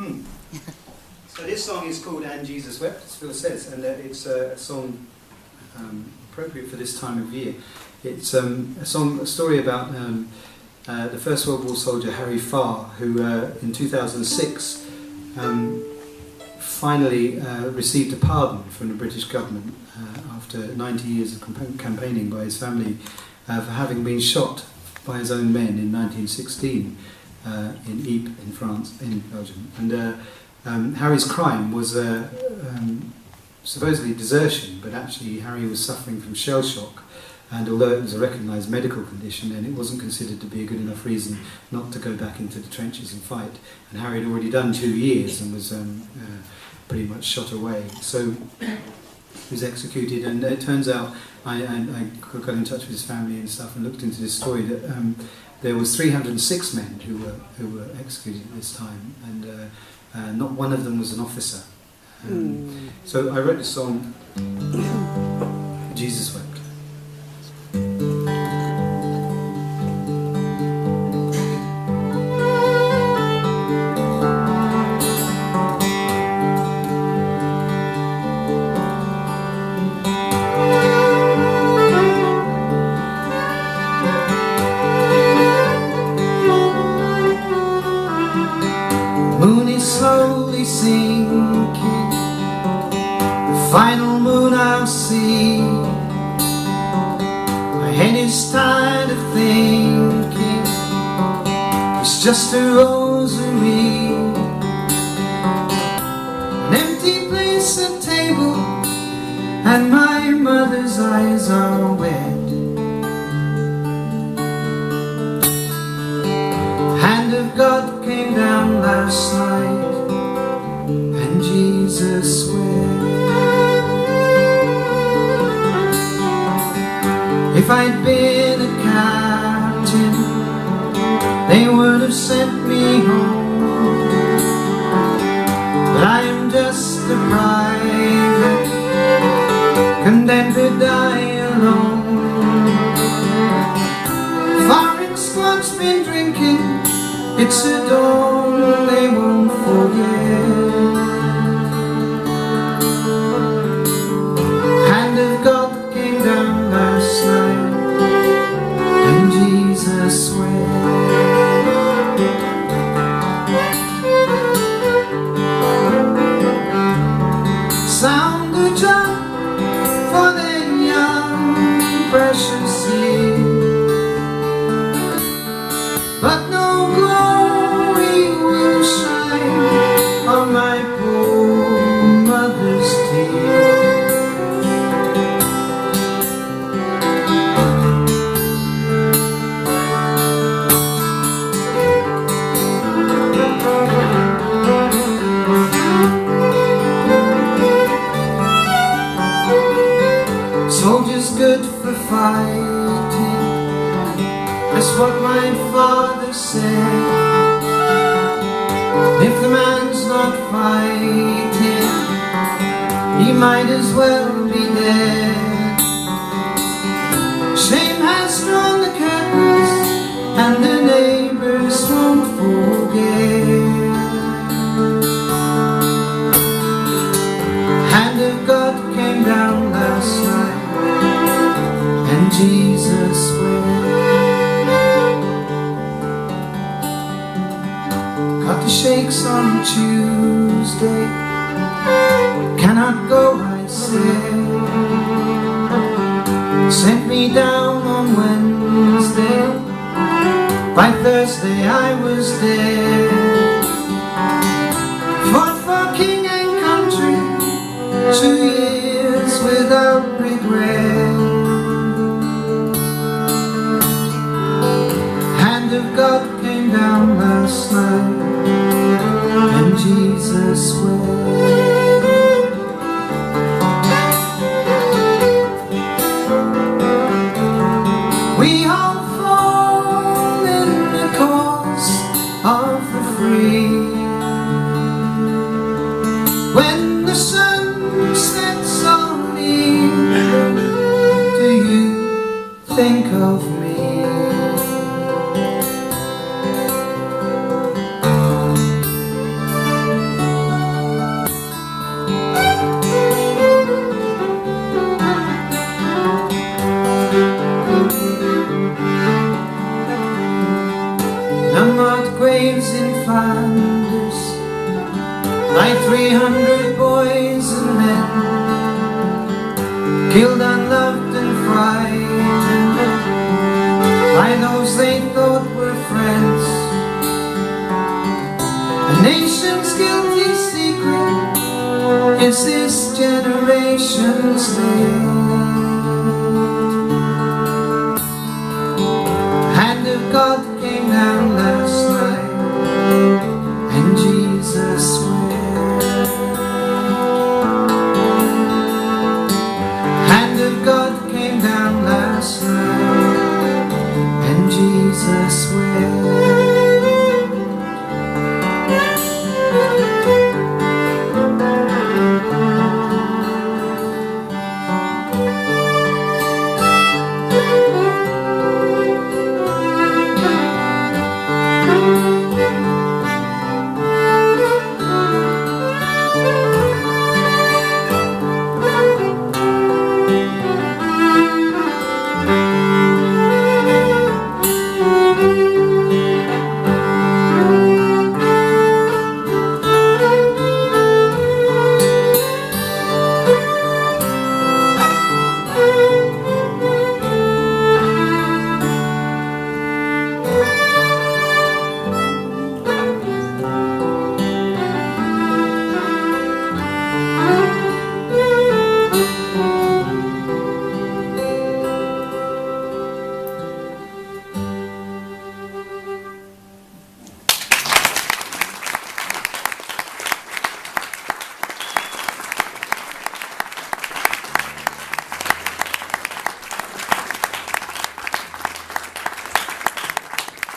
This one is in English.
So this song is called "And Jesus Wept," as Phil says, and it's a song appropriate for this time of year. It's a story about the First World War soldier Harry Farr, who in 2006 finally received a pardon from the British government after 90 years of campaigning by his family for having been shot by his own men in 1916 in Ypres in France, in Belgium. And Harry's crime was supposedly desertion, but actually Harry was suffering from shell shock, and although it was a recognised medical condition, then it wasn't considered to be a good enough reason not to go back into the trenches and fight. And Harry had already done 2 years and was pretty much shot away. So he was executed, and it turns out, I got in touch with his family and stuff and looked into this story, that there was 306 men who were executed at this time, and not one of them was an officer. So I wrote this song, Jesus Wept. Moon is slowly sinking, the final moon I'll see. My head is tired of thinking, it's just a rosary. An empty place at table, and my mother's eyes are wet. Hand of God came down last night, and Jesus wept. If I'd been a captain, they would have sent me home, but I am just a private, condemned to die alone. Firing squad's been drinking, it's a dawn they won't forget. Hand of God came down last night, and Jesus wept. Sound the drum for the young precious year, but no glory will shine on my poor mother's tear. Soldiers good for fighting, that's what my father said. If the man's not fighting, he might as well be dead. Shame has drawn the curtains, and the neighbors won't forget. Hand of God came down last night, and Jesus wept. Got the shakes on Tuesday, cannot go, I said. Sent me down on Wednesday, by Thursday I was dead. Fought for king and country, 2 years without regret. Hand of God came down last night, and Jesus wept. We all fall in the cause of the free. When the sun sets on me, do you think of me? and unmarked graves in Flanders lie 300 boys and men, killed, unloved and frightened by those they thought were friends. A nation's guilty secret is this generation's fate. Hand of God